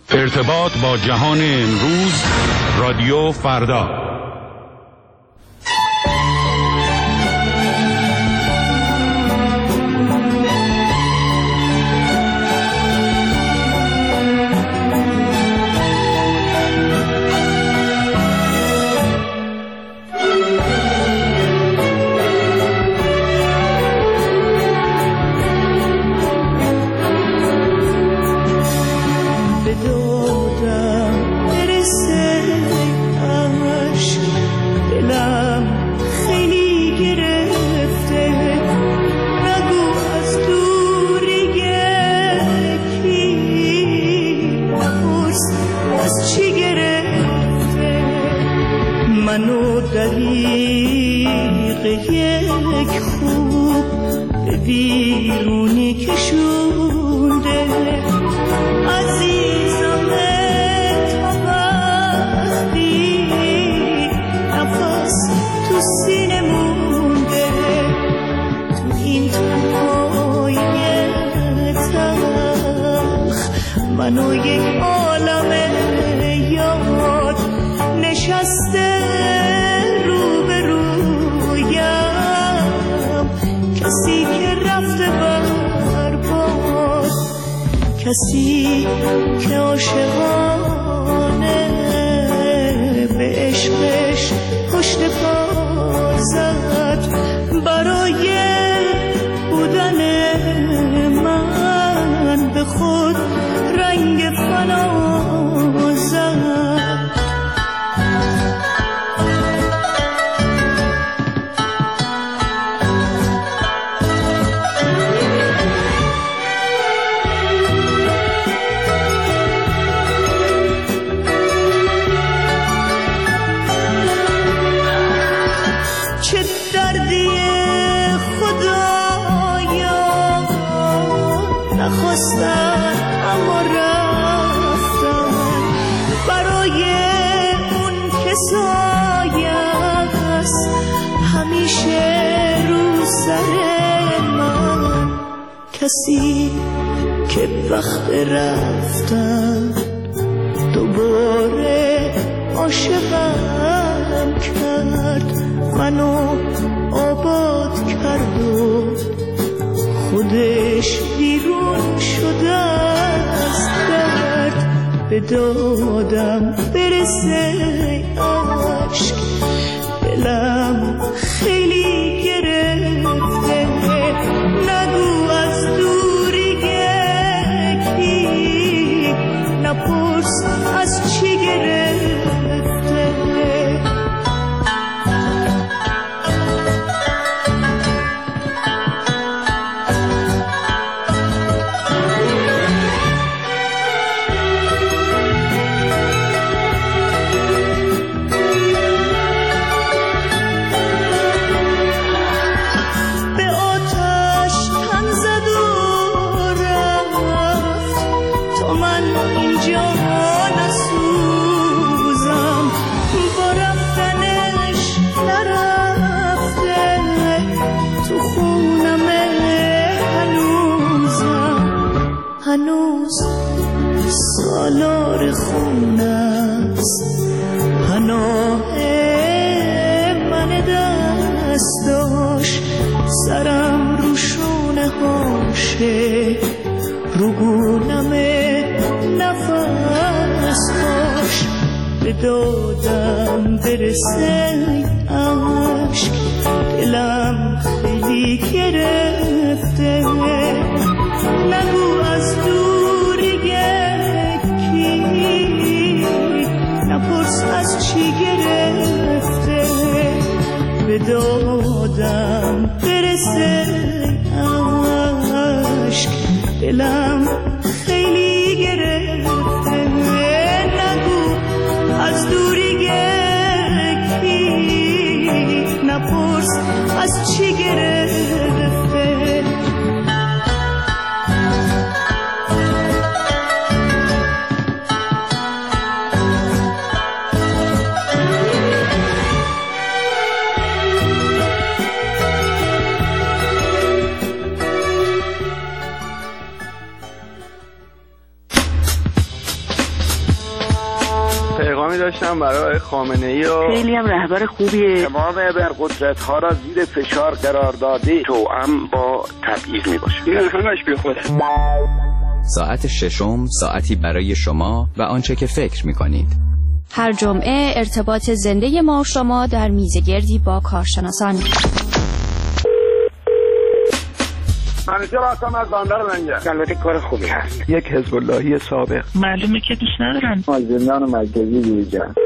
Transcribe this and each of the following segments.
ارتباط با جهان امروز، رادیو فردا. کسی که عاشقانه به عشقش پشت پا زد، برای بودن من به خود رنگ فنا زد. اما رفتن برای اون که سایه است همیشه رو سر من. کسی که وقت رفتن دوباره عاشقم کرد، منو آباد کرد و خودش بیرون شده از درد. به دادم برسه عشق، دلم خیلی گرفته، نگو از دوری کی، نپرس از چی گرفته. هنوز سالار خون است پناه من دست داشت، سرم رو شونه هاشه، رو گونم نفس داشت. به دادم برسه عشق، دلم خیلی گرفته، نگو از دوری کی، نپرس از چی گرفته. به دادم برسه عشق، دلم خیلی گرفته، نگو از دوری کی، نپرس از پیامی داشتم برای خامنه‌ای و خیلی هم رهبر خوبیه. تمام ابرقدرت‌ها را زیر فشار قرار داده، توأم با تبعیض میباشه. این همش بی خوده. ساعت ششم، ساعتی برای شما و آنچه که فکر می‌کنید. هر جمعه ارتباط زنده ما و شما در میزگردی با کارشناسان. منیژه راستم از بندر منجر. البته کار خوبی هست. یک حزب اللهی سابق. معلومه که دوست ندارن. زندان مرکزی دیجان.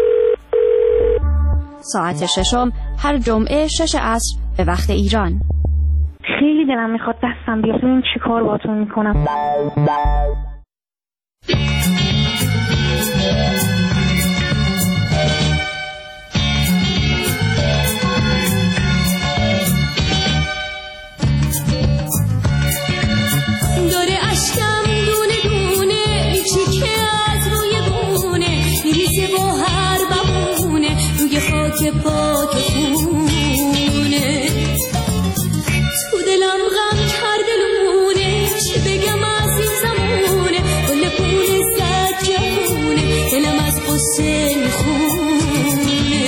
ساعت ششم هر جمعه 6 عصر به وقت ایران. خیلی دلم میخواد دستم بیاد ببینم چی کار باهاتون میکنم. داره اشکم دونه دونه میچیکه از روی بونه، میریزه با هر بمونه روی خاک پاک خونه. تو دلم غم کرده لونه، چی بگم از این زمونه، کل پول زد جهونه، دلم از قصه میخونه.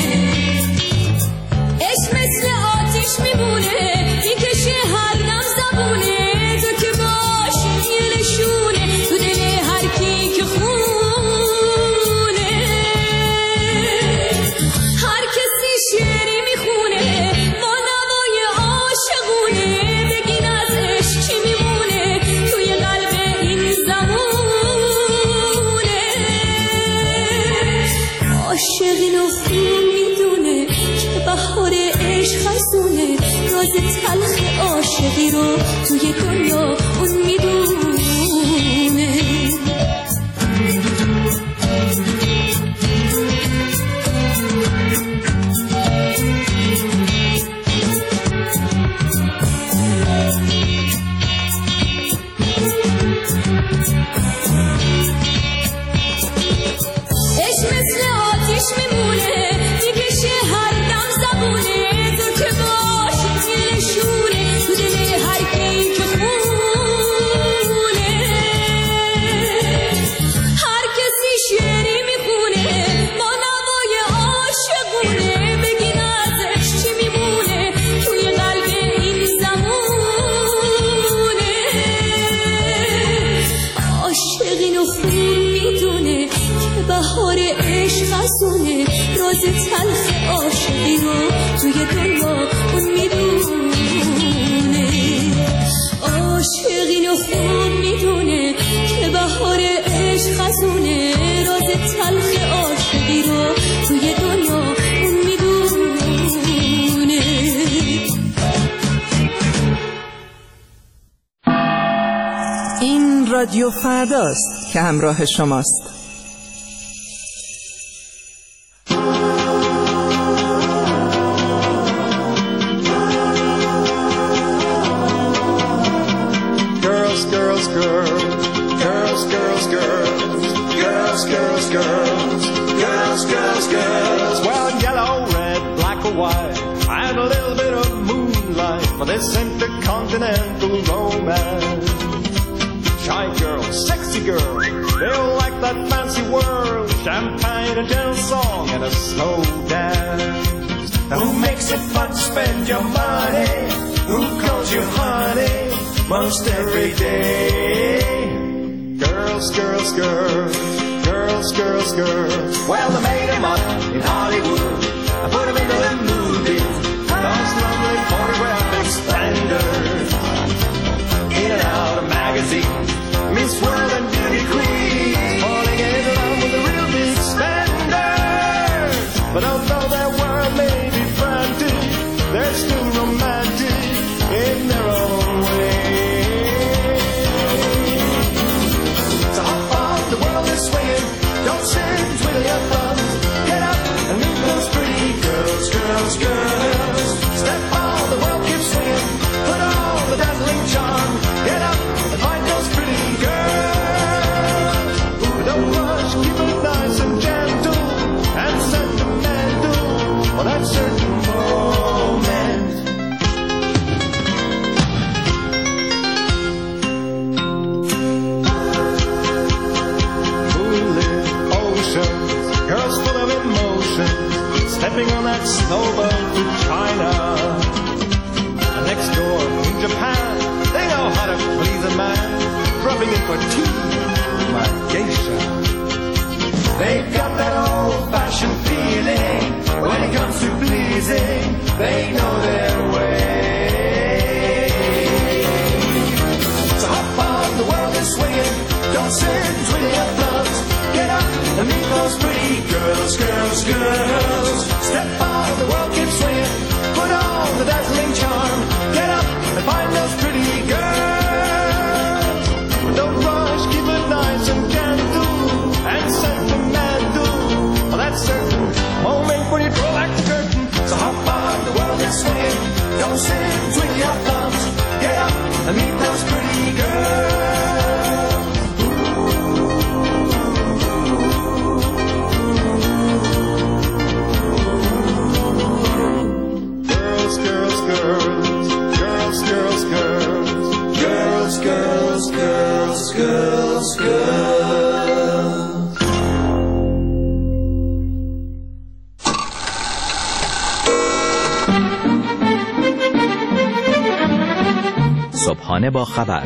عشق مثل آتیش میمونه، میکشه هر دم زبونه، تو که باشی یه نشونه تو دل هر کی که خونه. هر کسی شعری میخونه با نوای عاشقونه، بگین ازش چی میمونه توی قلب این زمونه. عاشق اینو خوب میدونه که بهار عشق خزونه، راز تلخ عاشقی رو توی دنیا اون میدونه. عشق مثل آتیش میمونه، میکشه هر دم زبونه، تو که باشی یه نشونه تو دل هر کی که خونه. هر کسی شعری میخونه با نوای عاشقونه، بگین ازش چی میمونه توی قلب این زمونه. عاشق اینو خوب میدونه که بهار عشق خزونه، راز تلخ عاشقی رو توی دنیا اون میدونه. عاشق اینو خوب میدونه که بهار عشق خزونه، راز تلخ عاشقی رو توی دنیا اون میدونه. این رادیو فرداست که همراه شماست. Girls, girls, girls, girls, girls, girls, girls, girls, girls, girls, girls, girls. Well, yellow, red, black or white, and a little bit of moonlight for this intercontinental romance. Shy girls, sexy girls, they all like that fancy world, champagne and gentle song and a slow dance. Now who makes it fun to spend your money? Who calls you honey most every day? Girls, girls, girls, girls, girls, girls. Well, they made them up in Hollywood. I put them into the movies. Those lovely photographic standards. In and out of magazines. Miss World and Beauty Queen. Falling in love with the real big standards. But although their world may be frantic, they're still romantic in their own way. So hop on, the world is swinging. Don't sit, twiddle your thumbs. Get up and meet those pretty stepping on that snowboat to China. And next door in Japan, they know how to please a man, dropping in for tea, my geisha. They've got that old-fashioned feeling when it comes to pleasing. They know their way. So hop on, the world is swinging. Don't sit twiddling your thumbs. Get up and meet those pretty girls, girls, girls. Step on, the world keeps swinging. Put on the dazzling charm. Get up and find those pretty girls. Don't rush, keep it nice and can-do. And certain man do. Well, that certain moment when you draw back the curtain. So hop on, the world is swinging. Don't sit twiddling your thumbs. Get up and meet those pretty girls. Girls, girls, girls. Girls, girls, girls. Girls, girls, girls, girls, girls. صبحانه با خبر،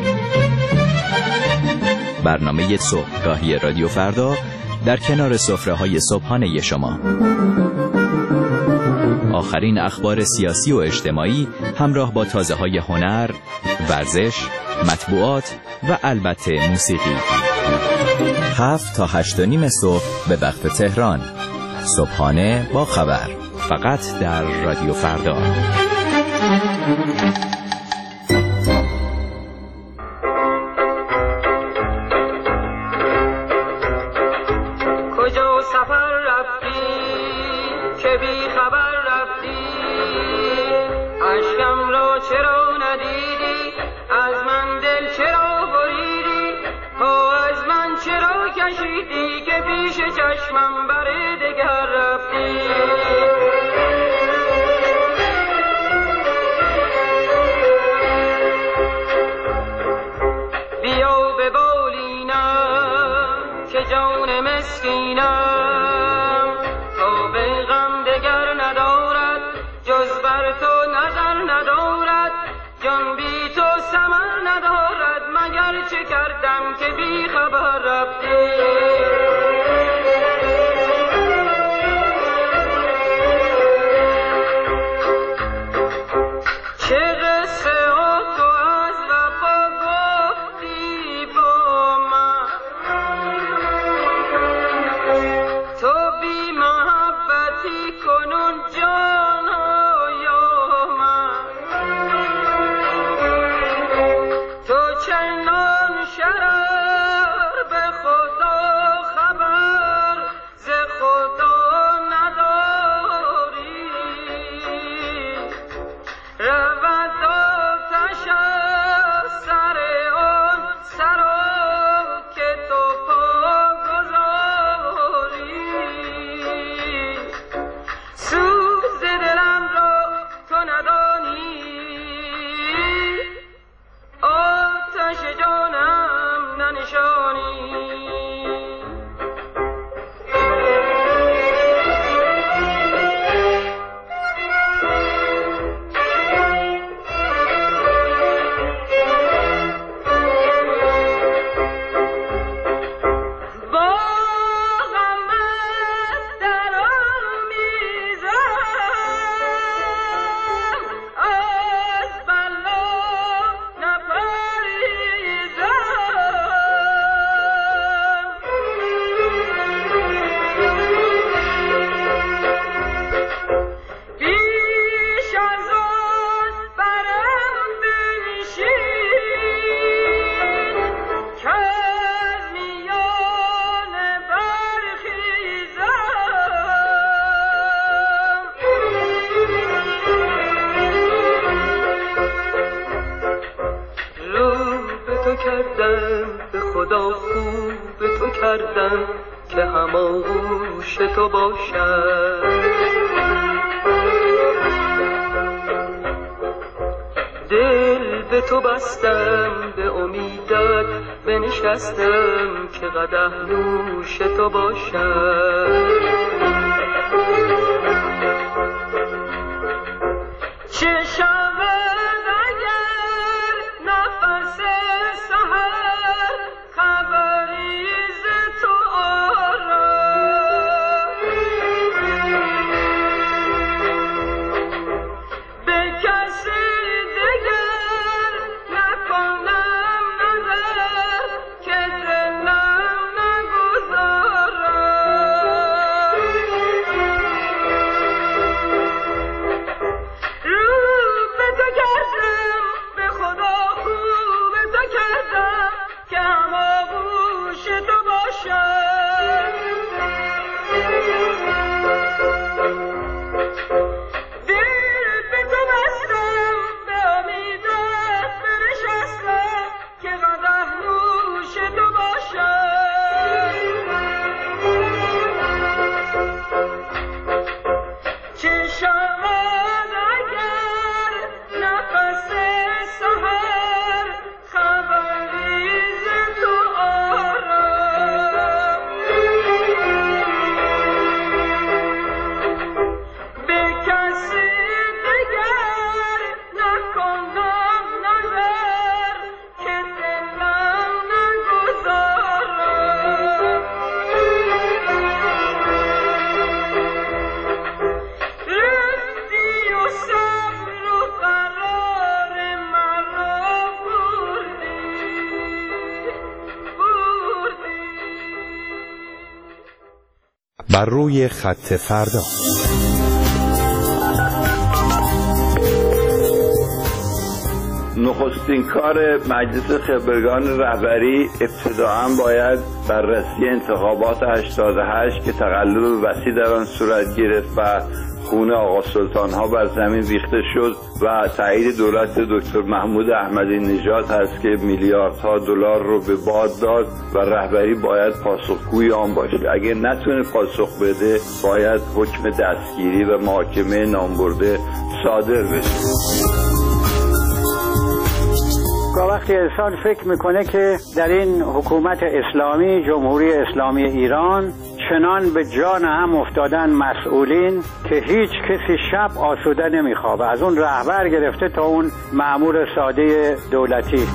برنامه صبحگاهی رادیو فردا در کنار سفره‌های صبحانه شما. آخرین اخبار سیاسی و اجتماعی همراه با تازه‌های هنر، ورزش، مطبوعات و البته موسیقی. 7 تا 8:30 صبح به وقت تهران. صبحانه با خبر، فقط در رادیو فردا. دل به تو بستم، به امیدت بنشستم که قدح نوش تو باشم. بر روی خط فردا. نخستین کار مجلس خبرگان رهبری ابتداعاً باید بررسی انتخابات 88 که تقلب وسیع در آن صورت گرفت و خون آقا سلطان ها بر زمین ریخته شد و تایید دولت دکتر محمود احمدی نژاد هست که میلیاردها دلار رو به باد داد و رهبری باید پاسخگوی آن باشه. اگه نتونه پاسخ بده باید حکم دستگیری و محاکمه نامبرده صادر بشه. وقتی انسان فکر میکنه که در این حکومت اسلامی، جمهوری اسلامی ایران، چنان به جان هم افتادن مسئولین که هیچ کسی شب آسوده نمیخوابه، از اون رهبر گرفته تا اون مأمور ساده دولتی.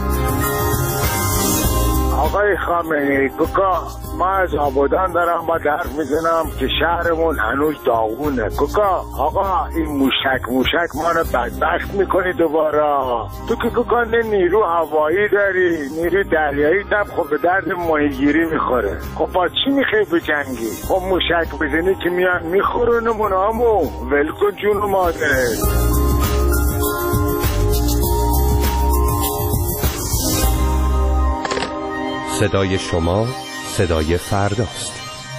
آقای خامنه‌ای کوکا، ما از آبادان دارم با حرف میزنم که شهرمون هنوز داغونه. کوکا آقا این موشک ما رو بدبخت میکنی دوباره. تو که کوکا نه نیرو هوایی داری، نیرو دریایی دم خب به درد ماهیگیری میخوره. خب با چی میخوای بجنگی؟ خب موشک بزنی که میان میخورونمون همو ولکن جون مادر. صدای شما صدای فرداست.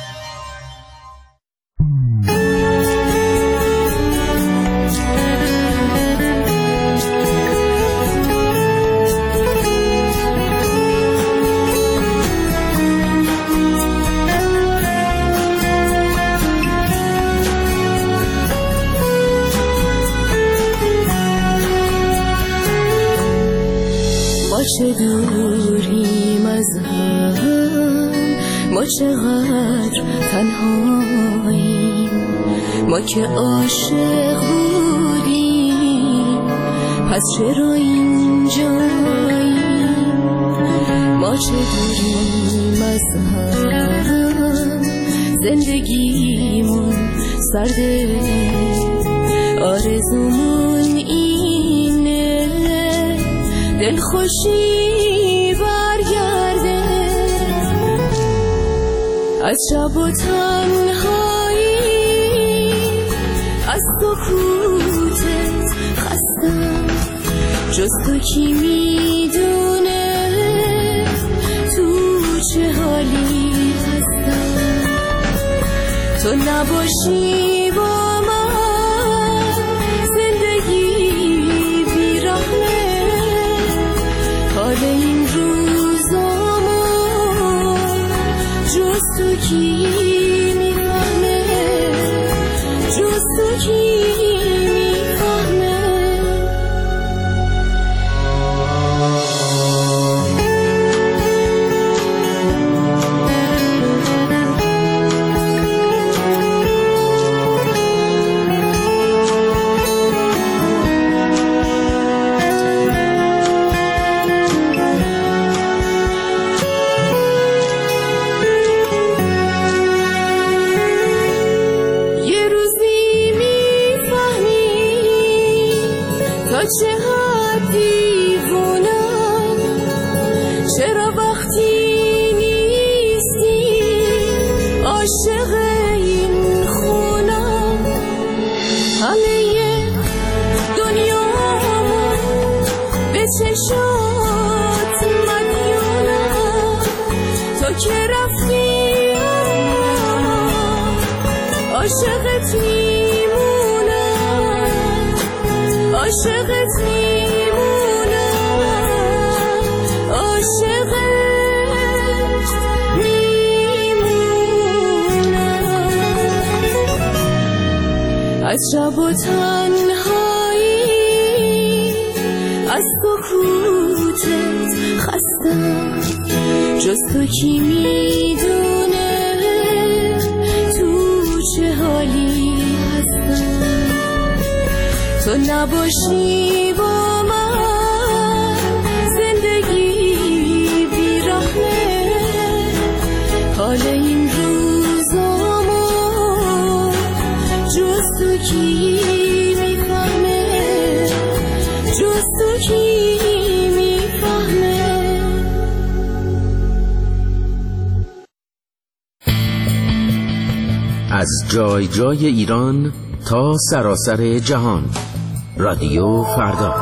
ما چه دوریم از هم، ما چقدر تنهاییم، ما که عاشق بودیم پس چرا اینجاییم. ما چه دوریم از هم، زندگیمون سرده، آرزومون اینه دلخوشی برگرده از شب و تنهایی، از سکوتت خستم، جز تو کی میدونه تو چه حالی هستم. تو نباشی با من زندگی بیرحمه، حال این روزامون جز تو کی میفهمه، جز تو کی میفهمه. چه حد دیوونم، چرا وقتی نیستی عاشق این خونم. همه دنیامو به چشات مدیونم، تو که رفتی عاشقت میمونم، عاشقت میمونم، عاشقت میمونم. از شب و تنهایی، از سکوتت خستم، جز تو کی میدونه تو چه حالی هستم. تو نباشی با من زندگی بیرحمه، حال این روزامون جز تو کی میفهمه، جز تو کی میفهمه. از جای جای ایران تا سراسر جهان. رادیو فردا.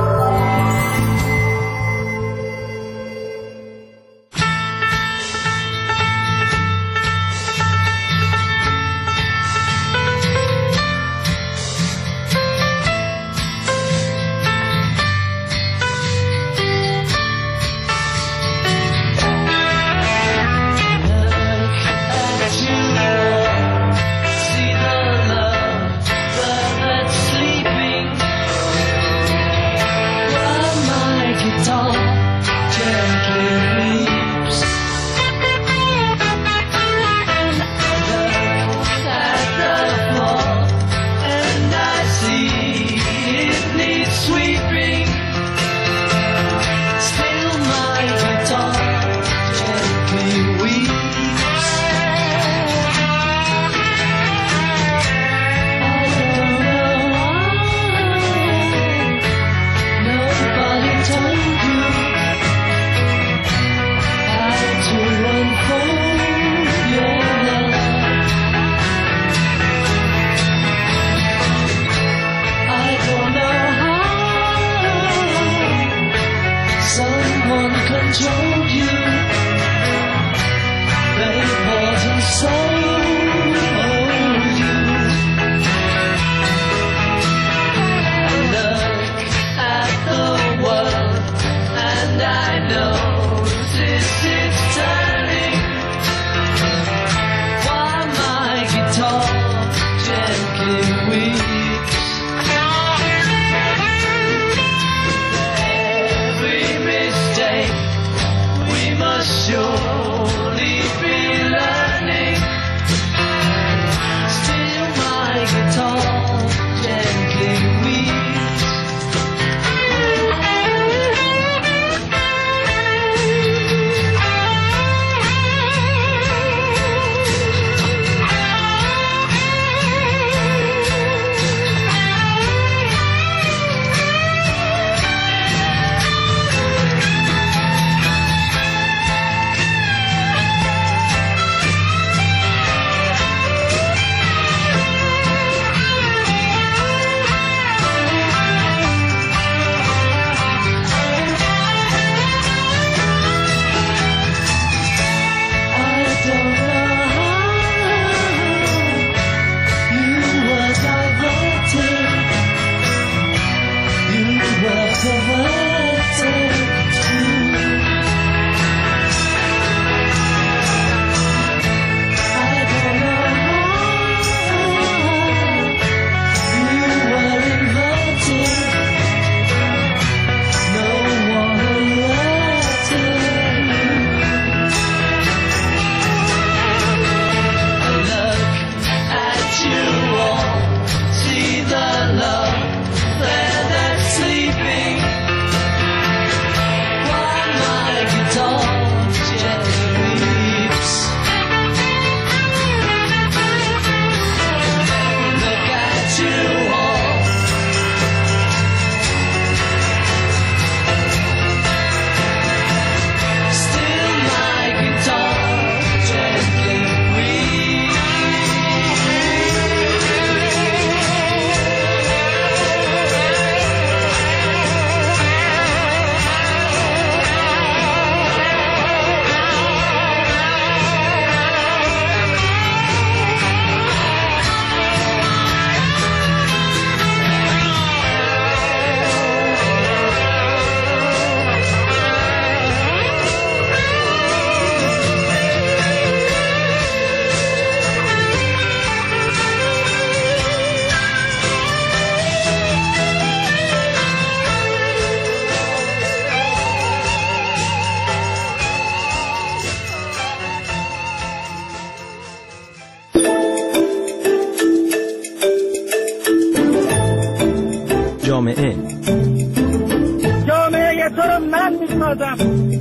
جامعه تو رو من میسازم.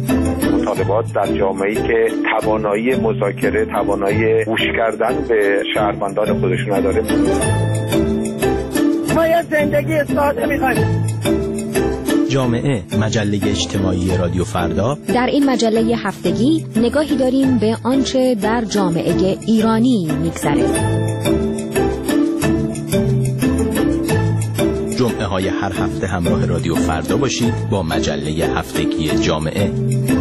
مطالبات در جامعه‌ای که توانایی مذاکره، توانایی گوش کردن به شهروندان خودشون نداره. ما یه زندگی ساده میخوایم. جامعه، مجله اجتماعی رادیو فردا. در این مجله هفتگی نگاهی داریم به آنچه در جامعه ایرانی میگذره. برنامه‌های هر هفته همراه رادیو فردا باشید با مجله هفتگی جامعه.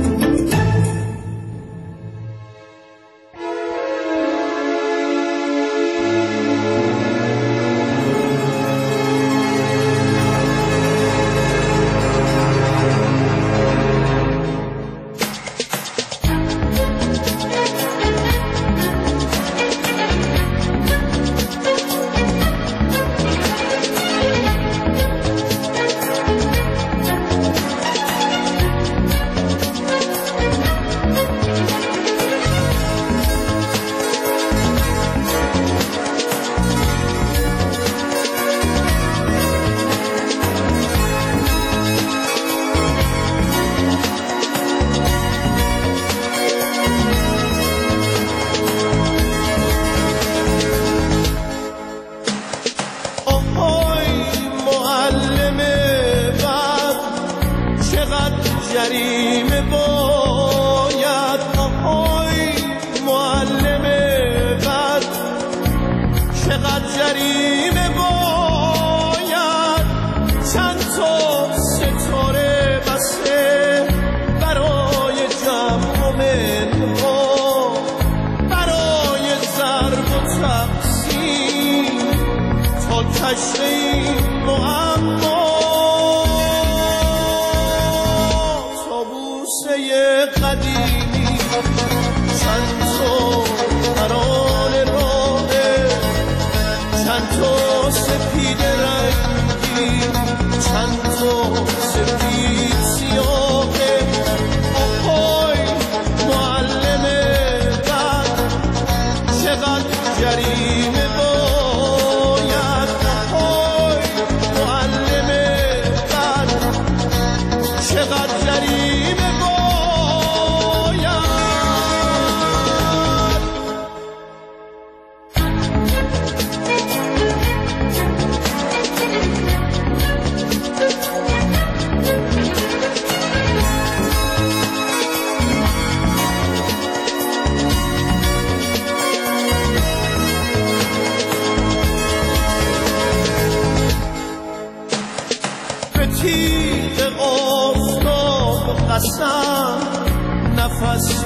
نفس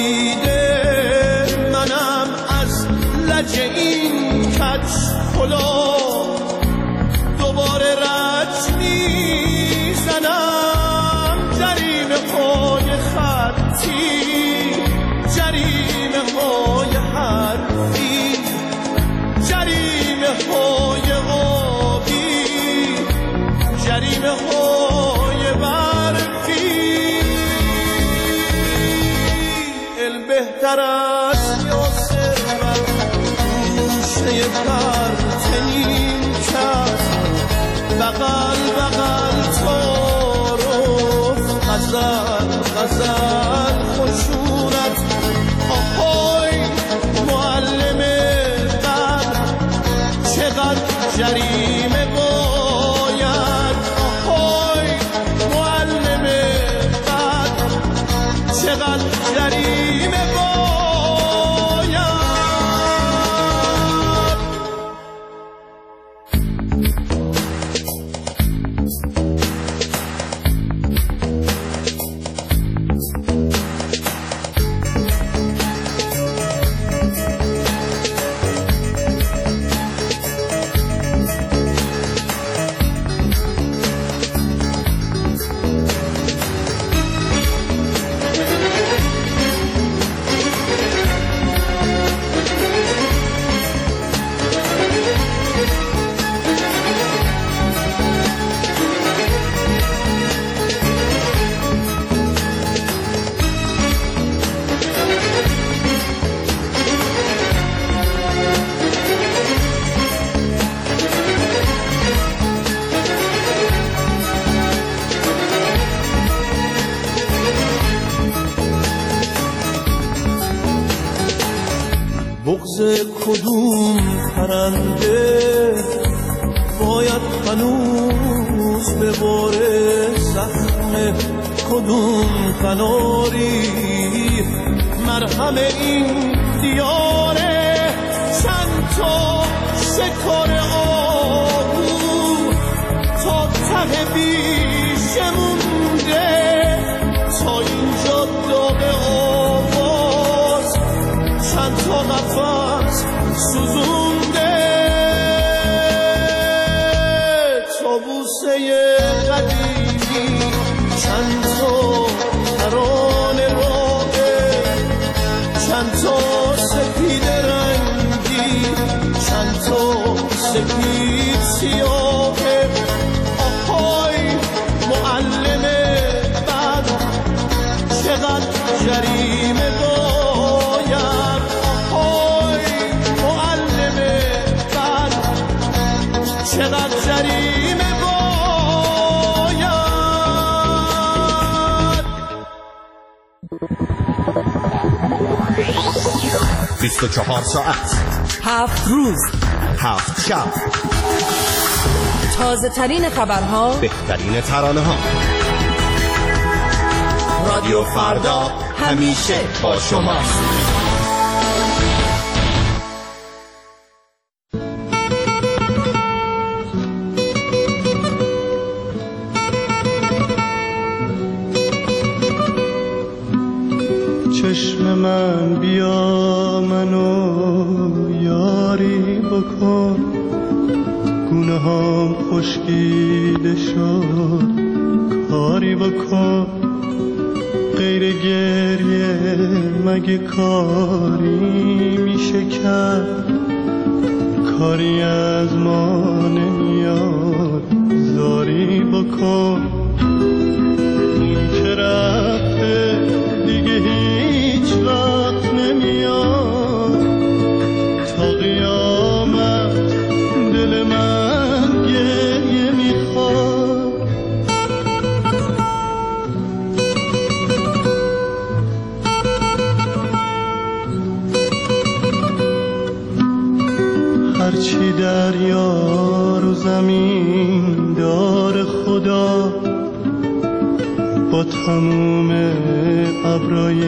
بریده منم از لج این کج خلا دوباره رج میزنم جریمه های خطی جریمه های حرفی جریمه های آبی جریمه های برفی بهتر است یا ثروت گوشه پرتنین کرد بغل بغل تعارف غزل غزل خشونت آهای معلم قدر چقدر جریمه باید آهای معلم قدر چقدر جریمه بغض کدوم پرنده باید هنوز به باره زخم کدوم قناری مرهم این دیاره چند تا شکار آهو تا قفس سوزونده طاووسه قدیمی چند تا ترانه راهه چند تا سپید رنگی چند تا سپید سیاهه آهای معلم بد چقدر جریمه باید آهای معلم بد چقدر جریمه باید 24 ساعت 7 روز 7 شب تازه ترین خبرها بهترین ترانه ها رادیو فردا همیشه با شماست. چشم من بیا منو یاری بکن گونه هم خشکیده شد کاری بکن غیر گریه مگه کاری میشه کرد کاری از ما نمیاد زاری بکن این که رفته دیگه هیچ وقت نمیاد تا قیامت دل من گریه میخواد هرچی دریا رو زمین دار خدا با تموم ابرای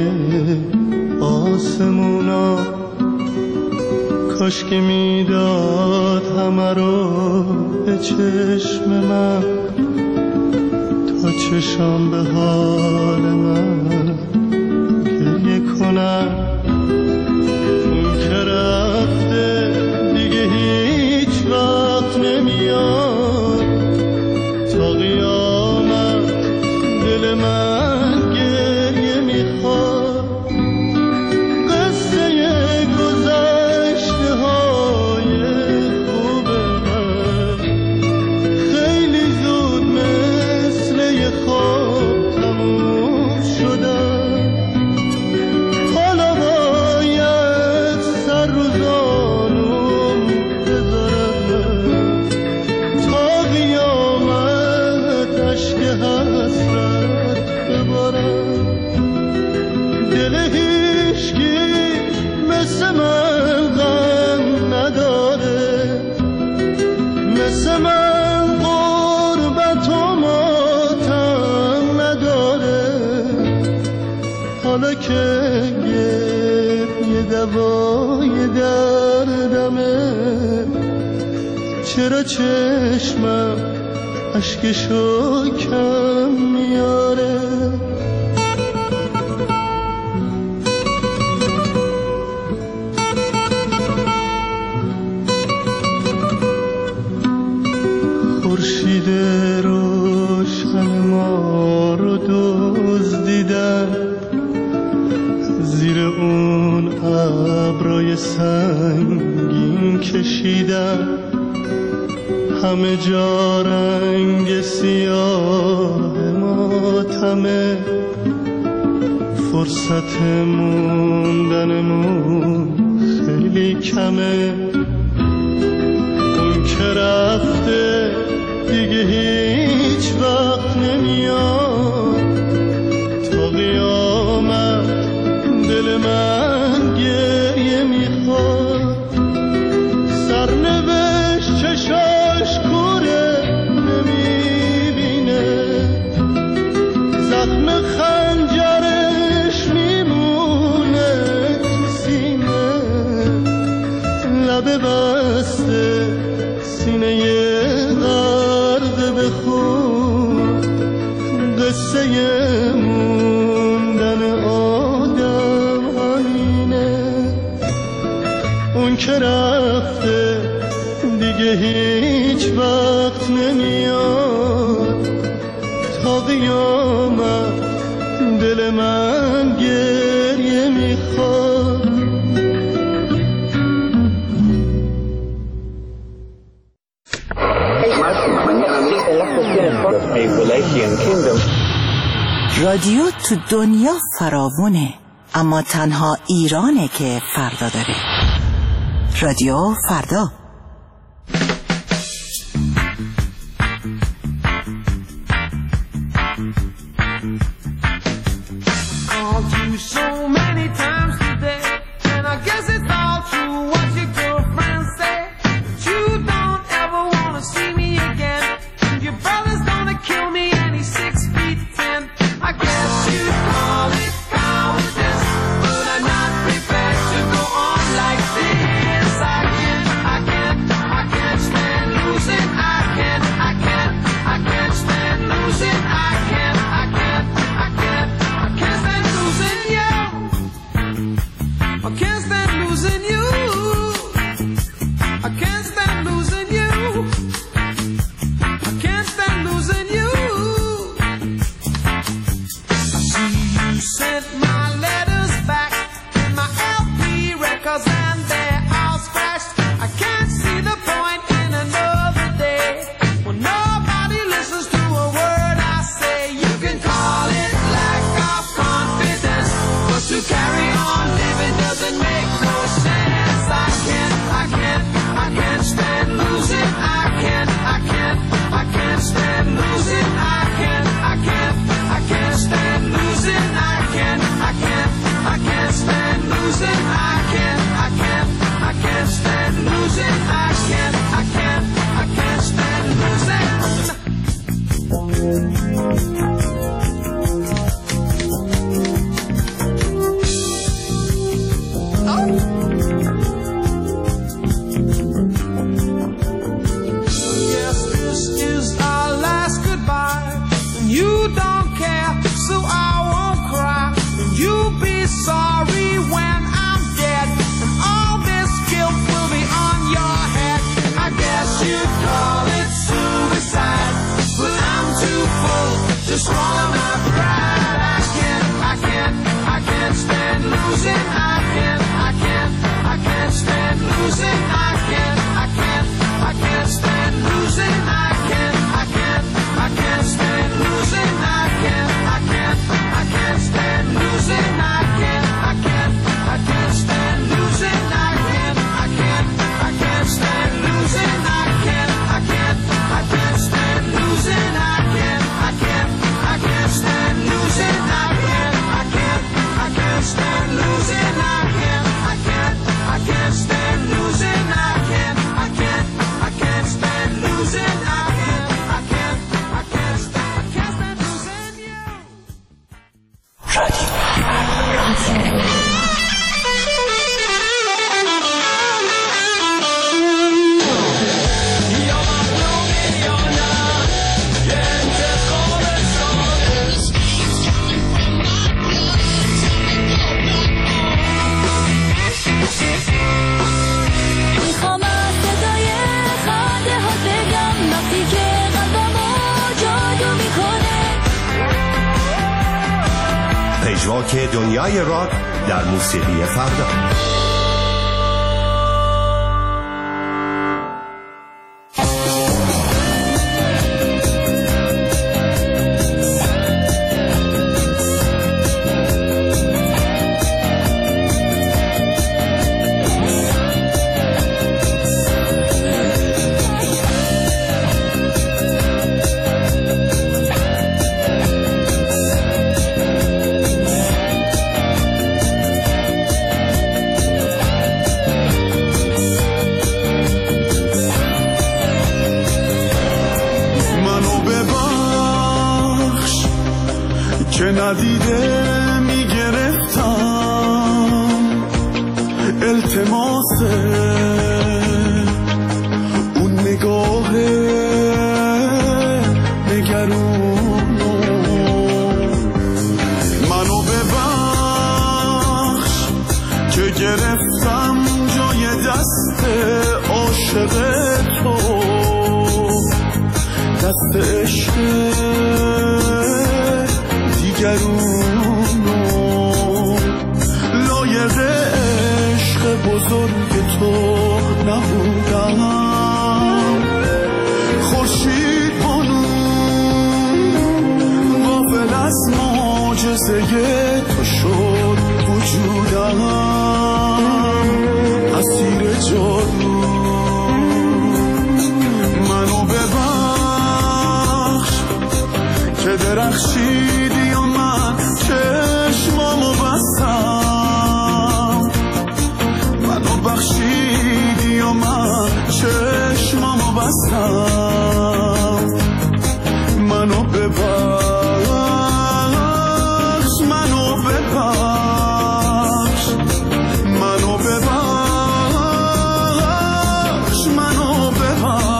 آسمونا کاش که میداد همه رو به چشم من تا چشم به حال من گریه کنم اون که رفته دیگه هیچ وقت نمیاد تا قیامت دل من گریه میخواد قصه گذشته های خوب من خیلی زود مثل یه خواب تموم شدن حالا باید سر رو زانوم بذارم تا قیامت عشق حسرت ببارم دل هیچکی مثل من غم نداره مثل من غربت و ماتم نداره حالا که یه دوای دردمه چرا چشمم اشکشو کم میاره خورشید روشن ما رو دزدیدن زیر اون ابرای سنگین کشیدن همه جا رنگ سیاه ماتمه فرصت موندنمون خیلی کمه اون که رفته دیگه هیچ وقت نمیاد تا قیامت دل من گریه میخواد سرنوشت چشاش کوره نمیبینه زخم خنجرش میمونه تو سینه لبه بسته سینه غرق به خون قصه موندن آدم همینه اون که رفته دیگه هیچ وقت نمیاد، تا قیامت دل من گریه میخواد. رادیو تو دنیا فراوونه، اما تنها ایرانه که فردا داره. رادیو فردا. پژواک دنیای راک در موسیقی فردا. که ندیده میگرفتم التماسه اون نگاه نگرون منو ببخش که گرفتم جای دست عشق دیگرونو لایق عشق بزرگ تو نبودم خورشید بانو غافل از معجزه تو شد وجودم اسیر جادو منو ببخش که درخشیدی و من چشمامو بستم منو بخشیدی و من چشمامو بستم منو ببخش منو ببخش منو ببخش منو ببخش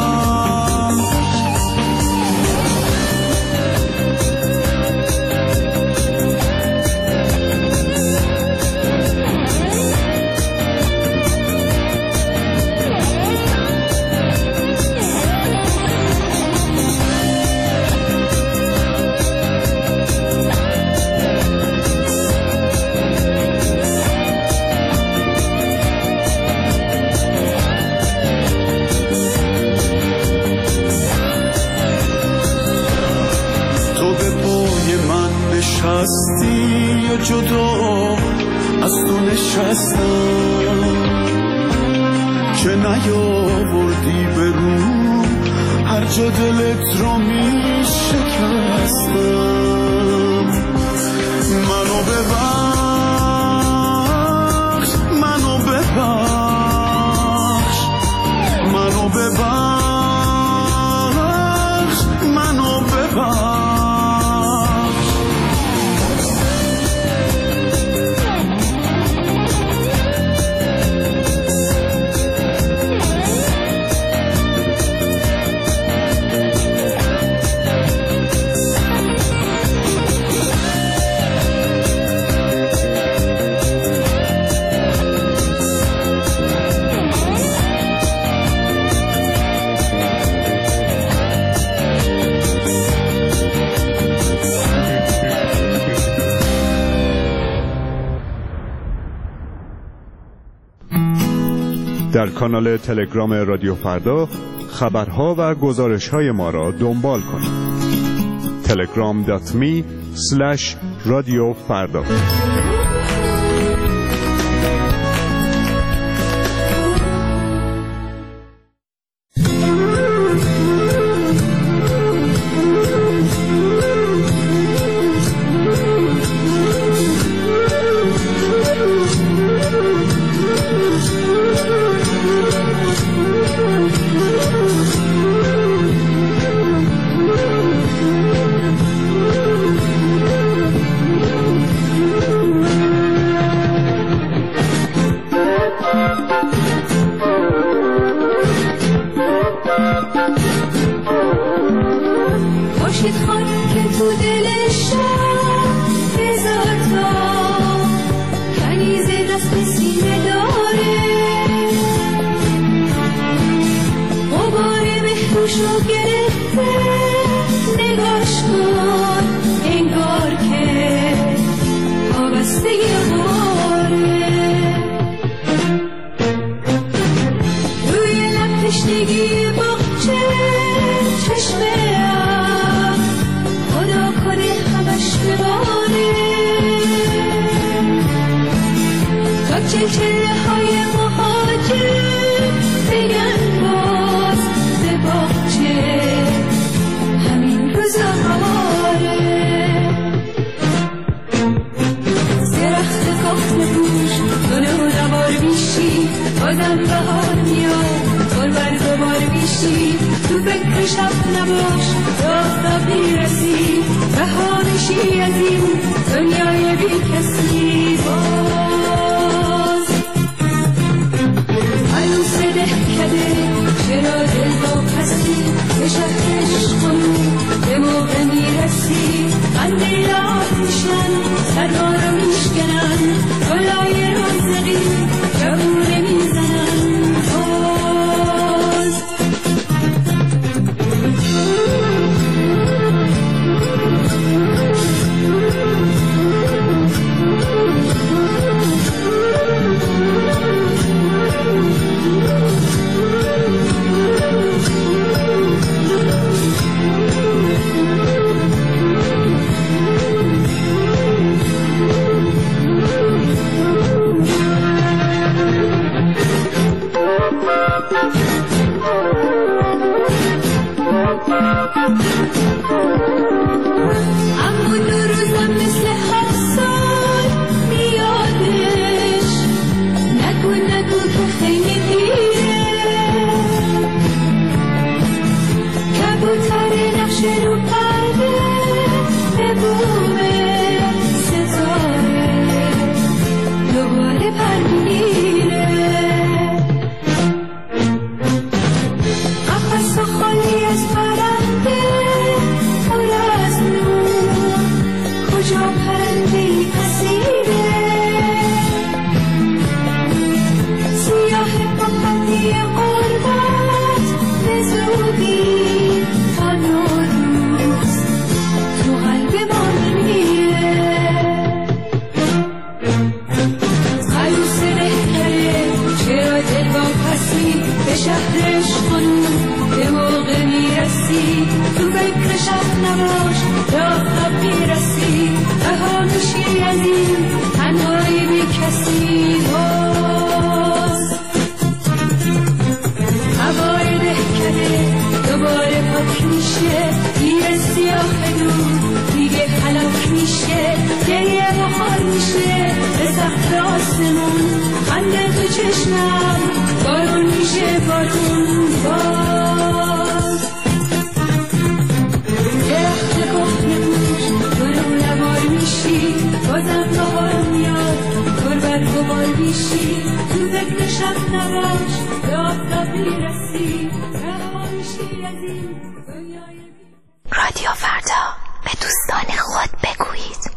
نشستی یا جدا از تو نشستم که نیاوردی به رو هر جا دلت رو می شکستم منو ببخش منو ببخش منو ببخش منو ببخش در کانال تلگرام رادیو فردا خبرها و گزارش‌های ما را دنبال کنید. telegram.me/رادیوفردا به شهرش خانوم به موقع میرسی تو فکر شب نباش راه میرسی رها میشی از این تنهایی بی کسی باز هوای دهکده دوباره پاک میشه گیر سیاه دور دیگه خلاک میشه گریه بخار میشه به سقف آسمون خنده تو چشمم بارون میشه بارون باز درخت کهنه پوش تو رو نوار میشی بازم بهار میاد گربت غبار میشی تو فکر شب نباش به آفتاب میرسی رها میشی از این دنیای رادیو فردا به دوستان خود بگویید.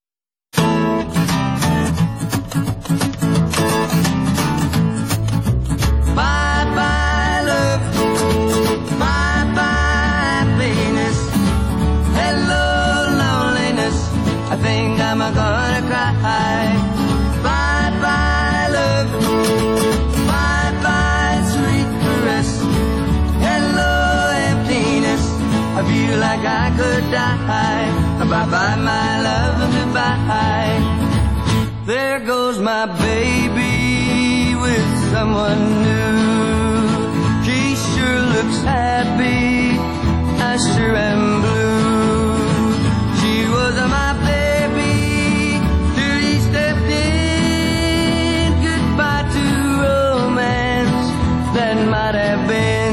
I'm gonna cry. Bye bye love, bye bye sweet caress. Hello emptiness, I feel like I could die. Bye bye my love, goodbye. There goes my baby with someone new. She sure looks happy, I sure am blue. She was my might have been.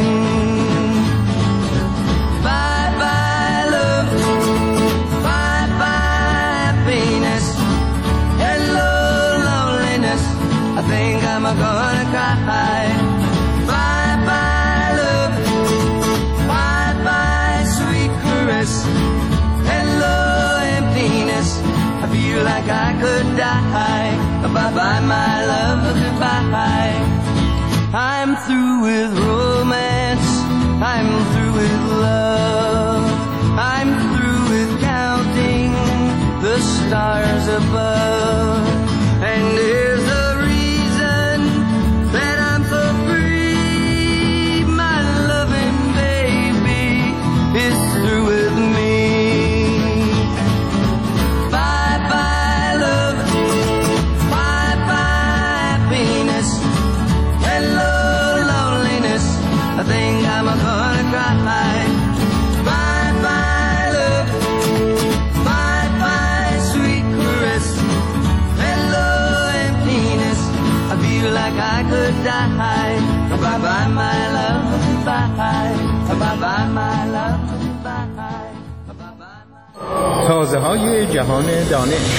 Bye bye love, bye bye happiness. Hello loneliness, I think I'm gonna cry. Bye bye love, bye bye sweet caress. Hello emptiness, I feel like I could die. Bye bye my love, goodbye. I'm through with romance, I'm through with love, I'm through with counting the stars above. And there's a reason that I'm so free, my loving baby is through with me. Bye bye love, bye bye happiness. Hello loneliness, I think I'm gonna cry. Bye bye love, bye bye sweet caress. Hello emptiness, I feel like I could die. Bye bye my love, goodbye. Bye bye my love, goodbye. تازه های جهان دانش.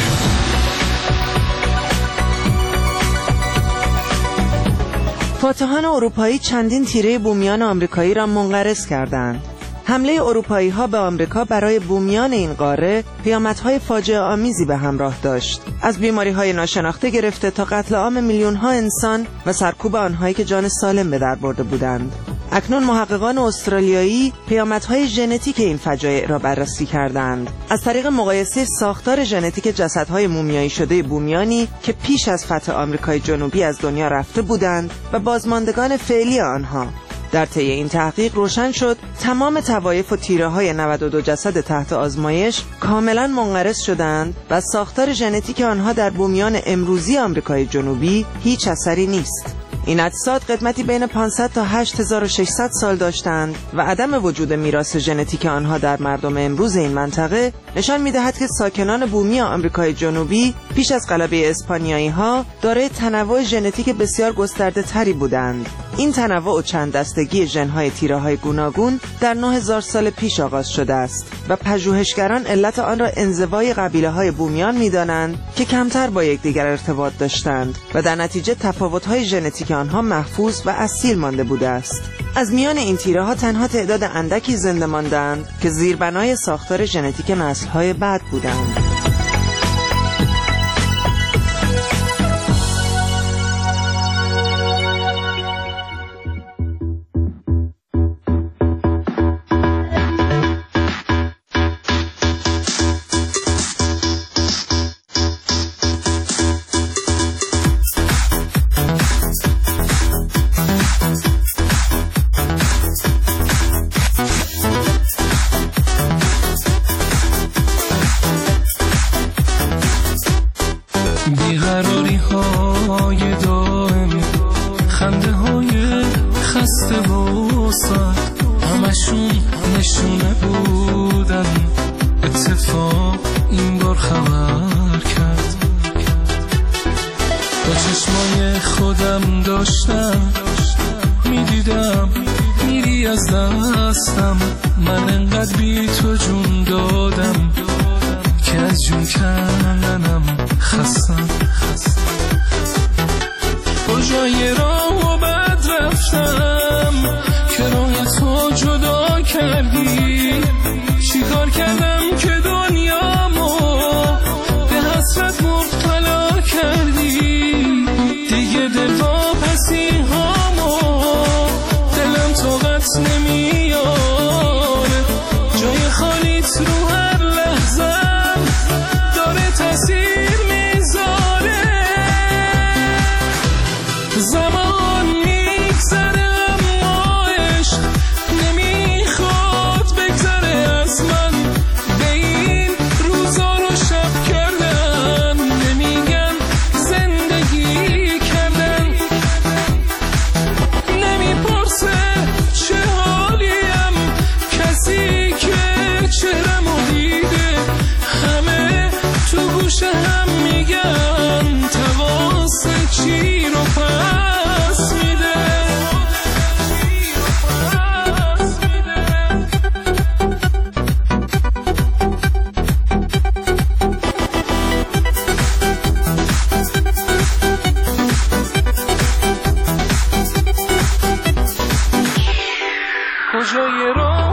فاتحان اروپایی چندین تیره بومیان آمریکایی را منقرض کردند. حمله اروپایی ها به آمریکا برای بومیان این قاره پیامدهای فاجعه آمیزی به همراه داشت. از بیماری های ناشناخته گرفته تا قتل عام میلیون ها انسان و سرکوب آنهایی که جان سالم به در برده بودند. اکنون محققان استرالیایی پیامدهای ژنتیک این فجایع را بررسی کردند. از طریق مقایسه ساختار ژنتیک جسدهای مومیایی شده بومیانی که پیش از فتح آمریکای جنوبی از دنیا رفته بودند و بازماندگان فعلی آنها. در طی این تحقیق روشن شد تمام طوایف و تیره‌های 92 جسد تحت آزمایش کاملا منقرض شدند و ساختار ژنتیک آنها در بومیان امروزی آمریکای جنوبی هیچ اثری نیست. این اجساد قدمتی بین 500 تا 8600 سال داشتند و عدم وجود میراث ژنتیک آنها در مردم امروز این منطقه نشان می‌دهد که ساکنان بومی آمریکای جنوبی پیش از غلبه اسپانیایی‌ها دارای تنوع ژنتیک بسیار گسترده تری بودند. این تنوع و چند دستگی ژن‌های تیره‌های گوناگون در 9000 سال پیش آغاز شده است و پژوهشگران علت آن را انزوای قبیله‌های بومیان می‌دانند که کمتر با یکدیگر ارتباط داشتند و در نتیجه تفاوت‌های ژنتیک آنها محفوظ و اصیل مانده بوده است. از میان این تیره‌ها تنها تعداد اندکی زنده ماندند که زیربنای ساختار ژنتیک نسل‌های بعد بودند. خنده های خسته و سرد همشون نشونه بودن. اتفاق این بار خبر کرد. با چشمای خودم داشتم میدیدم میری از دستم. من انقدر بی تو جون دادم که از جون کندنم خستم. کجای راه و بد رفتم که راه تو جدا کردی. چی کار کردم که دنیامو به حسرت مبتلا کردی. دیگه دل واپسی هامو دلم طاقت نمیاره. جای خالیت رو هر لحظم داره تاثیر میذاره. زمان میگذره اما عشق نمیخواد بگذره از من. به این روزا رو شب کردن نمیگن زندگی کردن. نمیپرسه چه حالیم کسی که چهرمو دیده. همه تو گوش هم میگن تقاص چی رو پس میده. کجای راه